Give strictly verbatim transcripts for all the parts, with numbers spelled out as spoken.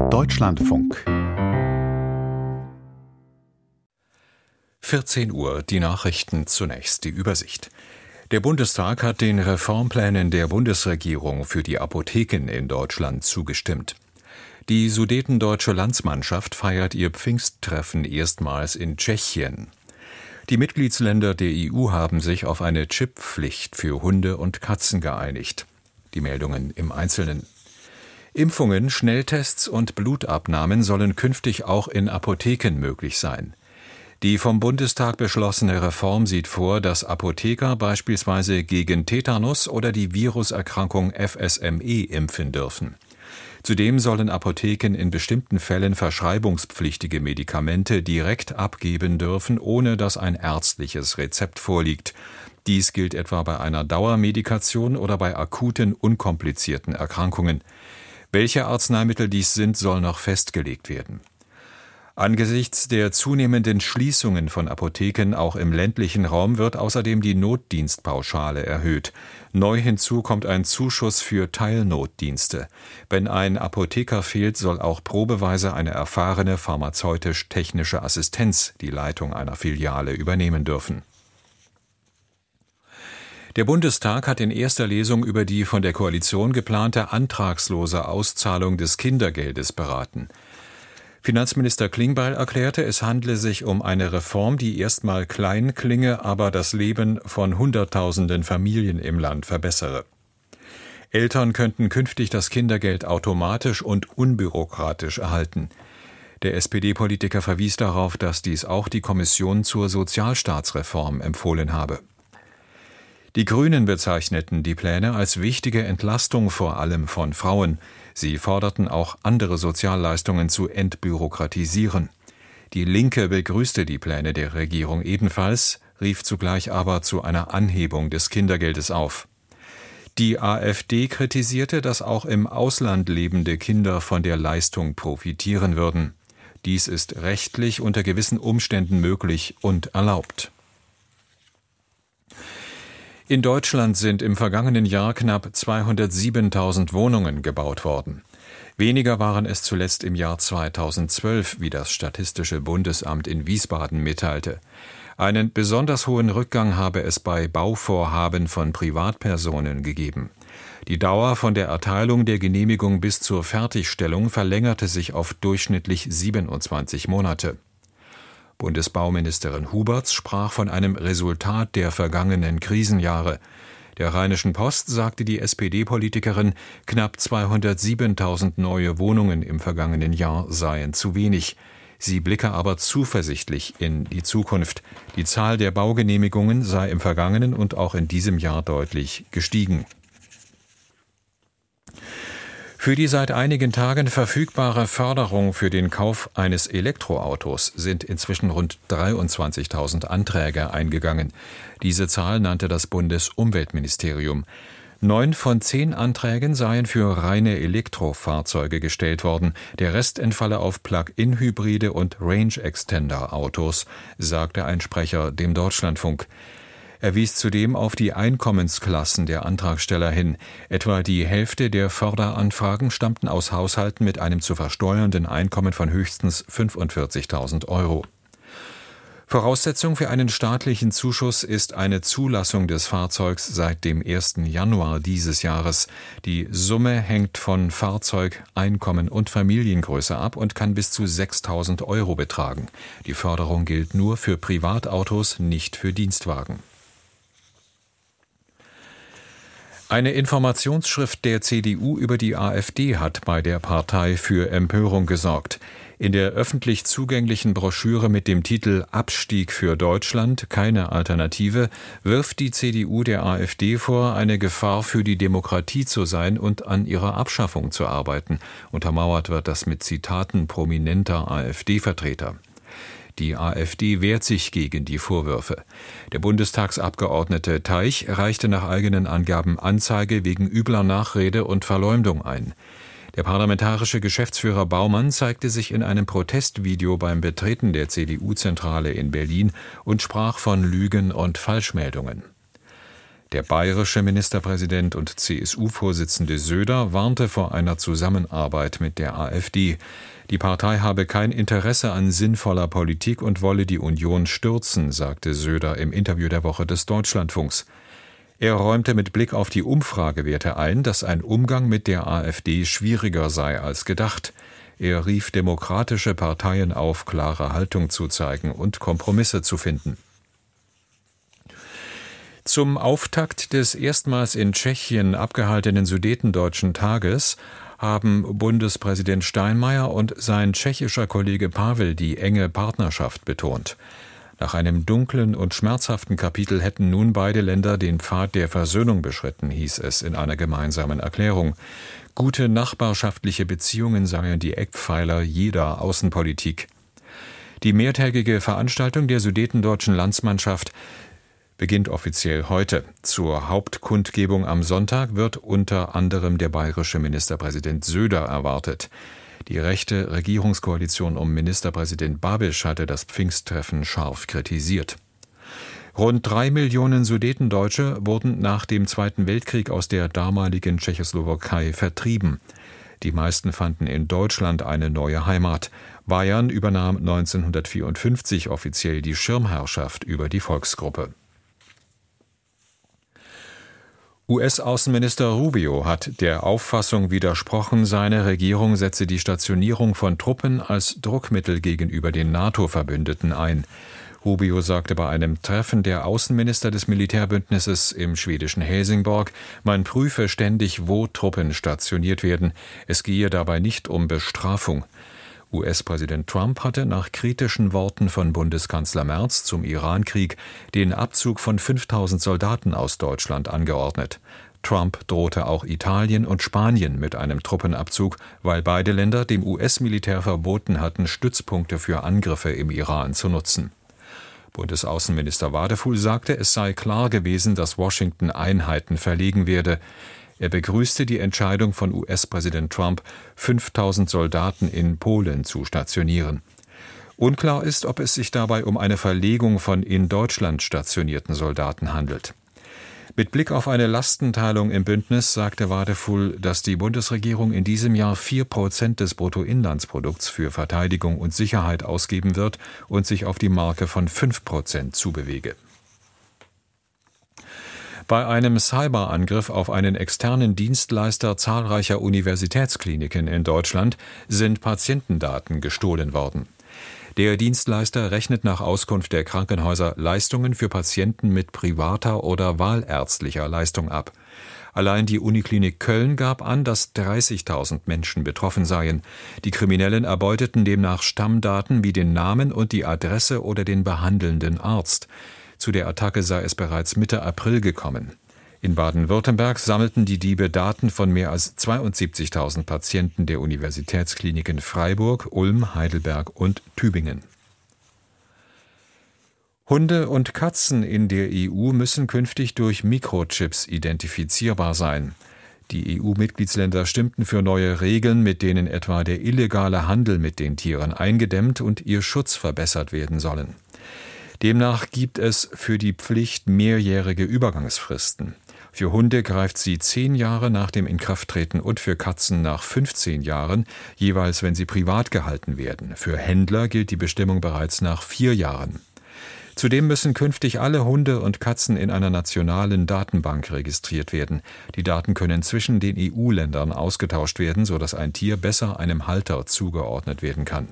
Deutschlandfunk. vierzehn Uhr, die Nachrichten zunächst, die Übersicht. Der Bundestag hat den Reformplänen der Bundesregierung für die Apotheken in Deutschland zugestimmt. Die sudetendeutsche Landsmannschaft feiert ihr Pfingsttreffen erstmals in Tschechien. Die Mitgliedsländer der E U haben sich auf eine Chipppflicht für Hunde und Katzen geeinigt. Die Meldungen im Einzelnen. Impfungen, Schnelltests und Blutabnahmen sollen künftig auch in Apotheken möglich sein. Die vom Bundestag beschlossene Reform sieht vor, dass Apotheker beispielsweise gegen Tetanus oder die Viruserkrankung F S M E impfen dürfen. Zudem sollen Apotheken in bestimmten Fällen verschreibungspflichtige Medikamente direkt abgeben dürfen, ohne dass ein ärztliches Rezept vorliegt. Dies gilt etwa bei einer Dauermedikation oder bei akuten, unkomplizierten Erkrankungen. Welche Arzneimittel dies sind, soll noch festgelegt werden. Angesichts der zunehmenden Schließungen von Apotheken auch im ländlichen Raum wird außerdem die Notdienstpauschale erhöht. Neu hinzu kommt ein Zuschuss für Teilnotdienste. Wenn ein Apotheker fehlt, soll auch probeweise eine erfahrene pharmazeutisch-technische Assistenz die Leitung einer Filiale übernehmen dürfen. Der Bundestag hat in erster Lesung über die von der Koalition geplante antragslose Auszahlung des Kindergeldes beraten. Finanzminister Klingbeil erklärte, es handle sich um eine Reform, die erstmal klein klinge, aber das Leben von Hunderttausenden Familien im Land verbessere. Eltern könnten künftig das Kindergeld automatisch und unbürokratisch erhalten. Der S P D-Politiker verwies darauf, dass dies auch die Kommission zur Sozialstaatsreform empfohlen habe. Die Grünen bezeichneten die Pläne als wichtige Entlastung vor allem von Frauen. Sie forderten auch, andere Sozialleistungen zu entbürokratisieren. Die Linke begrüßte die Pläne der Regierung ebenfalls, rief zugleich aber zu einer Anhebung des Kindergeldes auf. Die AfD kritisierte, dass auch im Ausland lebende Kinder von der Leistung profitieren würden. Dies ist rechtlich unter gewissen Umständen möglich und erlaubt. In Deutschland sind im vergangenen Jahr knapp zweihundertsiebentausend Wohnungen gebaut worden. Weniger waren es zuletzt im Jahr zweitausendzwölf, wie das Statistische Bundesamt in Wiesbaden mitteilte. Einen besonders hohen Rückgang habe es bei Bauvorhaben von Privatpersonen gegeben. Die Dauer von der Erteilung der Genehmigung bis zur Fertigstellung verlängerte sich auf durchschnittlich siebenundzwanzig Monate. Bundesbauministerin Huberts sprach von einem Resultat der vergangenen Krisenjahre. Der Rheinischen Post sagte die S P D-Politikerin, knapp zweihundertsiebentausend neue Wohnungen im vergangenen Jahr seien zu wenig. Sie blicke aber zuversichtlich in die Zukunft. Die Zahl der Baugenehmigungen sei im vergangenen und auch in diesem Jahr deutlich gestiegen. Für die seit einigen Tagen verfügbare Förderung für den Kauf eines Elektroautos sind inzwischen rund dreiundzwanzigtausend Anträge eingegangen. Diese Zahl nannte das Bundesumweltministerium. Neun von zehn Anträgen seien für reine Elektrofahrzeuge gestellt worden. Der Rest entfalle auf Plug-in-Hybride und Range-Extender-Autos, sagte ein Sprecher dem Deutschlandfunk. Er wies zudem auf die Einkommensklassen der Antragsteller hin. Etwa die Hälfte der Förderanfragen stammten aus Haushalten mit einem zu versteuernden Einkommen von höchstens fünfundvierzigtausend Euro. Voraussetzung für einen staatlichen Zuschuss ist eine Zulassung des Fahrzeugs seit dem ersten Januar dieses Jahres. Die Summe hängt von Fahrzeug, Einkommen und Familiengröße ab und kann bis zu sechstausend Euro betragen. Die Förderung gilt nur für Privatautos, nicht für Dienstwagen. Eine Informationsschrift der C D U über die AfD hat bei der Partei für Empörung gesorgt. In der öffentlich zugänglichen Broschüre mit dem Titel »Abstieg für Deutschland – keine Alternative« wirft die C D U der AfD vor, eine Gefahr für die Demokratie zu sein und an ihrer Abschaffung zu arbeiten. Untermauert wird das mit Zitaten prominenter AfD-Vertreter. Die AfD wehrt sich gegen die Vorwürfe. Der Bundestagsabgeordnete Teich reichte nach eigenen Angaben Anzeige wegen übler Nachrede und Verleumdung ein. Der parlamentarische Geschäftsführer Baumann zeigte sich in einem Protestvideo beim Betreten der C D U-Zentrale in Berlin und sprach von Lügen und Falschmeldungen. Der bayerische Ministerpräsident und C S U-Vorsitzende Söder warnte vor einer Zusammenarbeit mit der AfD. Die Partei habe kein Interesse an sinnvoller Politik und wolle die Union stürzen, sagte Söder im Interview der Woche des Deutschlandfunks. Er räumte mit Blick auf die Umfragewerte ein, dass ein Umgang mit der AfD schwieriger sei als gedacht. Er rief demokratische Parteien auf, klare Haltung zu zeigen und Kompromisse zu finden. Zum Auftakt des erstmals in Tschechien abgehaltenen Sudetendeutschen Tages haben Bundespräsident Steinmeier und sein tschechischer Kollege Pavel die enge Partnerschaft betont. Nach einem dunklen und schmerzhaften Kapitel hätten nun beide Länder den Pfad der Versöhnung beschritten, hieß es in einer gemeinsamen Erklärung. Gute nachbarschaftliche Beziehungen seien die Eckpfeiler jeder Außenpolitik. Die mehrtägige Veranstaltung der Sudetendeutschen Landsmannschaft beginnt offiziell heute. Zur Hauptkundgebung am Sonntag wird unter anderem der bayerische Ministerpräsident Söder erwartet. Die rechte Regierungskoalition um Ministerpräsident Babiš hatte das Pfingsttreffen scharf kritisiert. Rund drei Millionen Sudetendeutsche wurden nach dem Zweiten Weltkrieg aus der damaligen Tschechoslowakei vertrieben. Die meisten fanden in Deutschland eine neue Heimat. Bayern übernahm neunzehnhundertvierundfünfzig offiziell die Schirmherrschaft über die Volksgruppe. U S-Außenminister Rubio hat der Auffassung widersprochen, seine Regierung setze die Stationierung von Truppen als Druckmittel gegenüber den NATO-Verbündeten ein. Rubio sagte bei einem Treffen der Außenminister des Militärbündnisses im schwedischen Helsingborg, man prüfe ständig, wo Truppen stationiert werden. Es gehe dabei nicht um Bestrafung. U S-Präsident Trump hatte nach kritischen Worten von Bundeskanzler Merz zum Irankrieg den Abzug von fünftausend Soldaten aus Deutschland angeordnet. Trump drohte auch Italien und Spanien mit einem Truppenabzug, weil beide Länder dem U S-Militär verboten hatten, Stützpunkte für Angriffe im Iran zu nutzen. Bundesaußenminister Wadefuhl sagte, es sei klar gewesen, dass Washington Einheiten verlegen werde. Er begrüßte die Entscheidung von U S-Präsident Trump, fünftausend Soldaten in Polen zu stationieren. Unklar ist, ob es sich dabei um eine Verlegung von in Deutschland stationierten Soldaten handelt. Mit Blick auf eine Lastenteilung im Bündnis sagte Wadefuhl, dass die Bundesregierung in diesem Jahr vier Prozent des Bruttoinlandsprodukts für Verteidigung und Sicherheit ausgeben wird und sich auf die Marke von fünf Prozent zubewege. Bei einem Cyberangriff auf einen externen Dienstleister zahlreicher Universitätskliniken in Deutschland sind Patientendaten gestohlen worden. Der Dienstleister rechnet nach Auskunft der Krankenhäuser Leistungen für Patienten mit privater oder wahlärztlicher Leistung ab. Allein die Uniklinik Köln gab an, dass dreißigtausend Menschen betroffen seien. Die Kriminellen erbeuteten demnach Stammdaten wie den Namen und die Adresse oder den behandelnden Arzt. Zu der Attacke sei es bereits Mitte April gekommen. In Baden-Württemberg sammelten die Diebe Daten von mehr als zweiundsiebzigtausend Patienten der Universitätskliniken Freiburg, Ulm, Heidelberg und Tübingen. Hunde und Katzen in der E U müssen künftig durch Mikrochips identifizierbar sein. Die E U-Mitgliedsländer stimmten für neue Regeln, mit denen etwa der illegale Handel mit den Tieren eingedämmt und ihr Schutz verbessert werden sollen. Demnach gibt es für die Pflicht mehrjährige Übergangsfristen. Für Hunde greift sie zehn Jahre nach dem Inkrafttreten und für Katzen nach fünfzehn Jahren, jeweils wenn sie privat gehalten werden. Für Händler gilt die Bestimmung bereits nach vier Jahren. Zudem müssen künftig alle Hunde und Katzen in einer nationalen Datenbank registriert werden. Die Daten können zwischen den E U-Ländern ausgetauscht werden, sodass ein Tier besser einem Halter zugeordnet werden kann.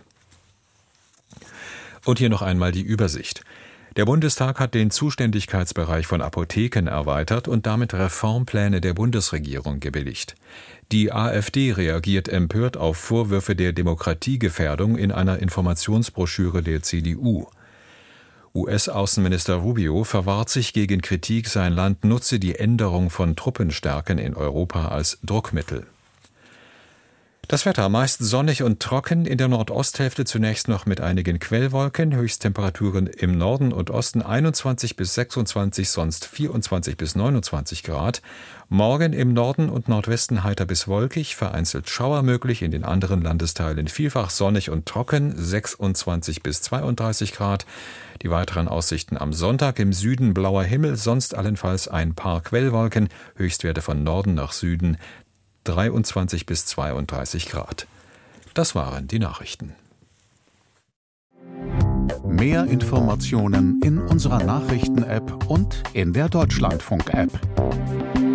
Und hier noch einmal die Übersicht. Der Bundestag hat den Zuständigkeitsbereich von Apotheken erweitert und damit Reformpläne der Bundesregierung gebilligt. Die AfD reagiert empört auf Vorwürfe der Demokratiegefährdung in einer Informationsbroschüre der C D U. U S-Außenminister Rubio verwahrt sich gegen Kritik, sein Land nutze die Änderung von Truppenstärken in Europa als Druckmittel. Das Wetter meist sonnig und trocken, in der Nordosthälfte zunächst noch mit einigen Quellwolken, Höchsttemperaturen im Norden und Osten einundzwanzig bis sechsundzwanzig, sonst vierundzwanzig bis neunundzwanzig Grad. Morgen im Norden und Nordwesten heiter bis wolkig, vereinzelt Schauer möglich, in den anderen Landesteilen vielfach sonnig und trocken, sechsundzwanzig bis zweiunddreißig Grad. Die weiteren Aussichten am Sonntag: im Süden blauer Himmel, sonst allenfalls ein paar Quellwolken, Höchstwerte von Norden nach Süden dreiundzwanzig bis zweiunddreißig Grad. Das waren die Nachrichten. Mehr Informationen in unserer Nachrichten-App und in der Deutschlandfunk-App.